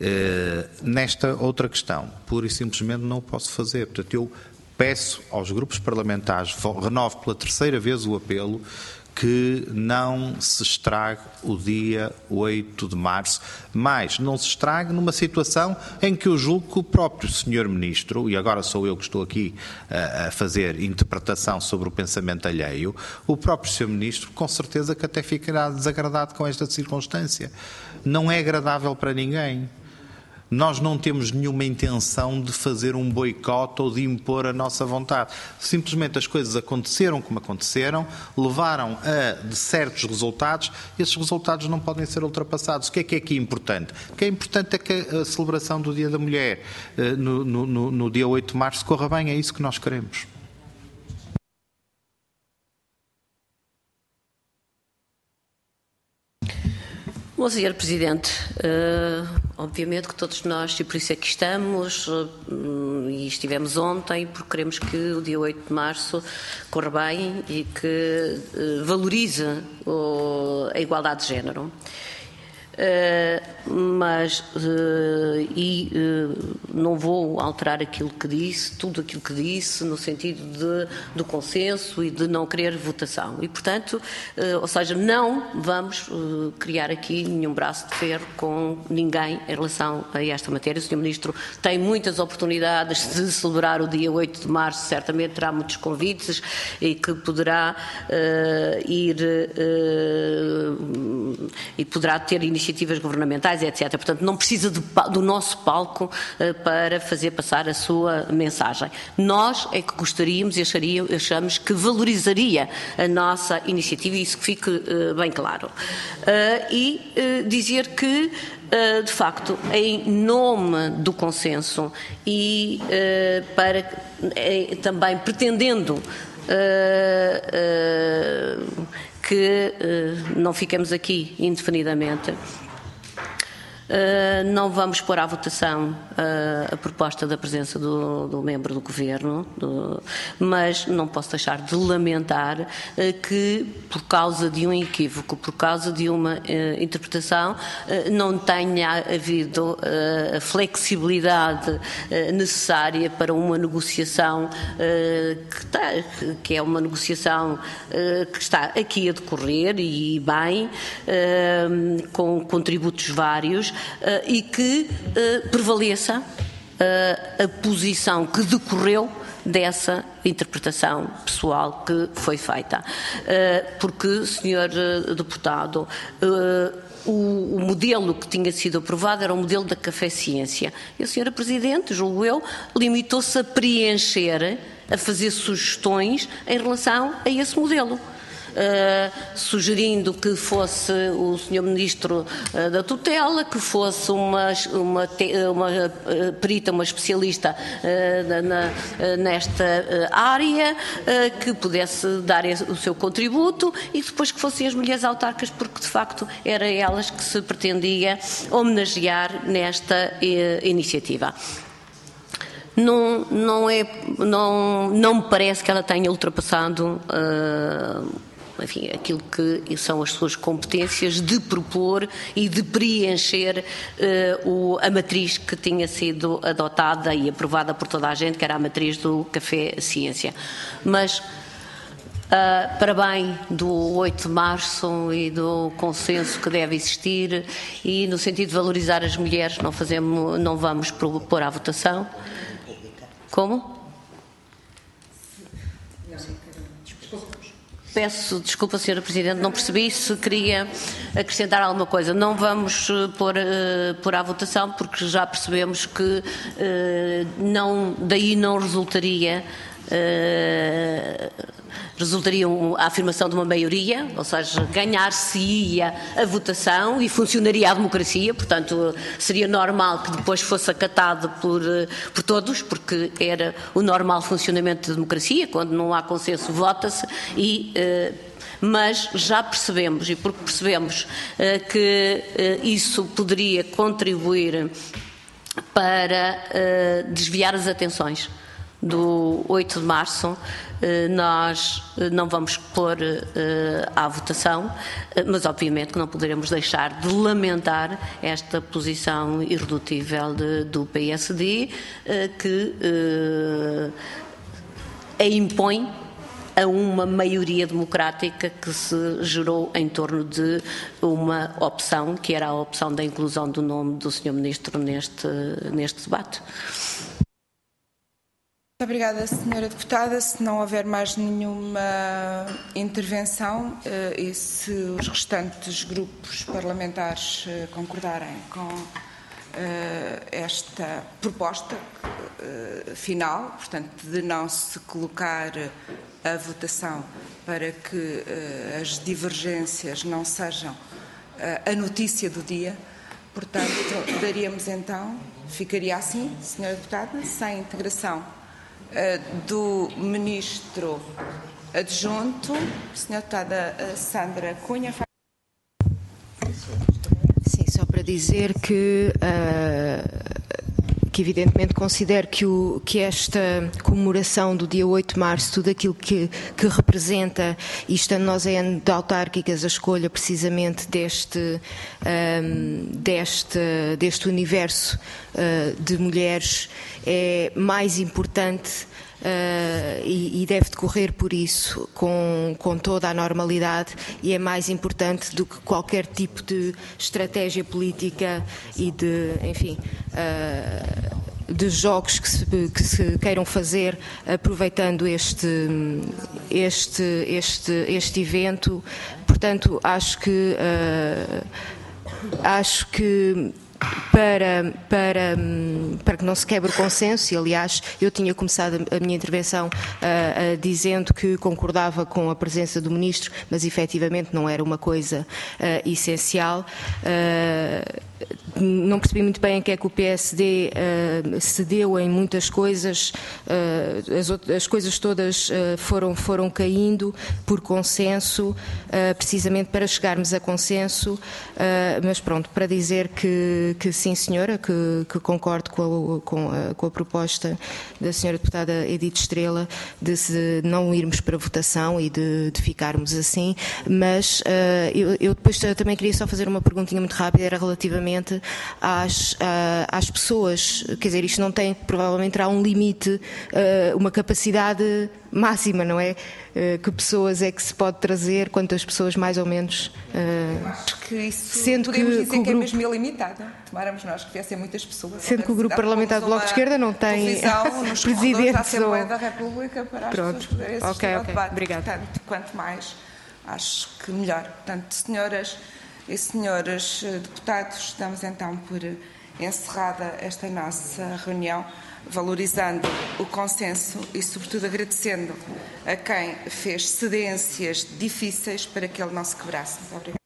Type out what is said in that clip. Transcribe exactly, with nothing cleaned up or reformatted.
Uh, nesta outra questão, pura e simplesmente não o posso fazer. Portanto, eu peço aos grupos parlamentares, renovo pela terceira vez o apelo, que não se estrague o dia oito de março, mas não se estrague numa situação em que eu julgo que o próprio senhor Ministro, e agora sou eu que estou aqui a, a fazer interpretação sobre o pensamento alheio, o próprio senhor Ministro com certeza que até ficará desagradado com esta circunstância. Não é agradável para ninguém. Nós não temos nenhuma intenção de fazer um boicote ou de impor a nossa vontade. Simplesmente as coisas aconteceram como aconteceram, levaram a de certos resultados, e esses resultados não podem ser ultrapassados. O que é que é aqui importante? O que é importante é que a celebração do Dia da Mulher no, no, no dia oito de março corra bem, é isso que nós queremos. Bom, senhor Presidente, uh, obviamente que todos nós, e por isso é que estamos, uh, e estivemos ontem, porque queremos que o dia oito de março corra bem e que uh, valorize uh, a igualdade de género. Uh, mas uh, e uh, não vou alterar aquilo que disse, tudo aquilo que disse, no sentido de, do consenso e de não querer votação. E, portanto, uh, ou seja, não vamos uh, criar aqui nenhum braço de ferro com ninguém em relação a esta matéria. O senhor Ministro tem muitas oportunidades de celebrar o dia oito de março, certamente terá muitos convites e que poderá uh, ir uh, e poderá ter iniciativas governamentais, etcétera. Portanto, não precisa de, do nosso palco uh, para fazer passar a sua mensagem. Nós é que gostaríamos e acharia, achamos que valorizaria a nossa iniciativa, e isso que fique uh, bem claro. Uh, e uh, dizer que Uh, de facto, em nome do consenso e uh, para uh, também pretendendo uh, uh, que uh, não fiquemos aqui indefinidamente, Uh, não vamos pôr à votação uh, a proposta da presença do, do membro do Governo, do, mas não posso deixar de lamentar uh, que, por causa de um equívoco, por causa de uma uh, interpretação, uh, não tenha havido uh, a flexibilidade uh, necessária para uma negociação uh, que, tá, que é uma negociação uh, que está aqui a decorrer e bem, uh, com contributos vários, Uh, e que uh, prevaleça uh, a posição que decorreu dessa interpretação pessoal que foi feita. Uh, porque, senhor uh, Deputado, uh, O, o modelo que tinha sido aprovado era o modelo da café-ciência. E a senhora Presidente, julgo eu, limitou-se a preencher, a fazer sugestões em relação a esse modelo. Uh, sugerindo que fosse o senhor Ministro uh, da tutela, que fosse uma, uma, uma uh, perita, uma especialista uh, na, uh, nesta uh, área, uh, que pudesse dar esse, o seu contributo, e depois que fossem as mulheres autarcas, porque de facto era elas que se pretendia homenagear nesta uh, iniciativa. Não, não, é, não, não me parece que ela tenha ultrapassado uh, enfim, aquilo que são as suas competências de propor e de preencher uh, o, a matriz que tinha sido adotada e aprovada por toda a gente, que era a matriz do Café-Ciência. Mas, uh, para bem do oito de março e do consenso que deve existir, e no sentido de valorizar as mulheres, não, fazemos, não vamos pôr à votação. Como? Peço desculpa, senhora Presidente, não percebi se queria acrescentar alguma coisa. Não vamos pôr, uh, pôr à votação, porque já percebemos que uh, não, daí não resultaria uh, resultaria a afirmação de uma maioria, ou seja, ganhar-se-ia a votação e funcionaria a democracia. Portanto, seria normal que depois fosse acatado por, por todos, porque era o normal funcionamento da democracia. Quando não há consenso, vota-se e... Uh, mas já percebemos, e porque percebemos uh, que uh, isso poderia contribuir para uh, desviar as atenções do oito de março, nós não vamos pôr à votação, mas obviamente que não poderemos deixar de lamentar esta posição irredutível de, do P S D, que a impõe a uma maioria democrática que se gerou em torno de uma opção, que era a opção da inclusão do nome do senhor Ministro neste, neste debate. Muito obrigada, senhora Deputada. Se não houver mais nenhuma intervenção e se os restantes grupos parlamentares concordarem com esta proposta final, portanto, de não se colocar a votação para que as divergências não sejam a notícia do dia, portanto, daríamos então, ficaria assim, senhora Deputada, sem integração do Ministro Adjunto, senhora Deputada Sandra Cunha. Sim, só para dizer que, uh, que evidentemente considero que, o, que esta comemoração do dia oito de março, tudo aquilo que, que representa, e estando nós em ano de autárquicas, a escolha precisamente deste, um, deste, deste universo uh, de mulheres é mais importante. Uh, e, e deve decorrer por isso com, com toda a normalidade, e é mais importante do que qualquer tipo de estratégia política e de, enfim, uh, de jogos que se, que se queiram fazer aproveitando este, este, este, este evento. Portanto, acho que uh, acho que Para, para, para que não se quebre o consenso, e aliás eu tinha começado a minha intervenção uh, uh, dizendo que concordava com a presença do Ministro, mas efetivamente não era uma coisa uh, essencial. Uh, não percebi muito bem em que é que o P S D uh, cedeu em muitas coisas, uh, as, outras, as coisas todas uh, foram, foram caindo por consenso, uh, precisamente para chegarmos a consenso, uh, mas pronto, para dizer que que sim, senhora, que, que concordo com a, com, a, com a proposta da senhora deputada Edith Estrela de se não irmos para votação e de, de ficarmos assim, mas uh, eu, eu depois também queria só fazer uma perguntinha muito rápida, era relativamente às, uh, às pessoas, quer dizer, isto não tem, provavelmente terá um limite, uh, uma capacidade máxima, não é? Uh, que pessoas é que se pode trazer, quantas pessoas mais ou menos? Uh, Acho que isso sendo podemos que, dizer que, o que é grupo, mesmo ilimitado. Tomáramos nós que viessem muitas pessoas. Sendo que o Grupo Parlamentar do Bloco de Esquerda não tem presidente da Assembleia da República para as Pronto. pessoas poderem assistir okay, ao okay. debate. Obrigado. Portanto, quanto mais, acho que melhor. Portanto, senhoras e senhores deputados, estamos então por encerrada esta nossa reunião, valorizando o consenso e, sobretudo, agradecendo a quem fez cedências difíceis para que ele não se quebrasse. Muito obrigada.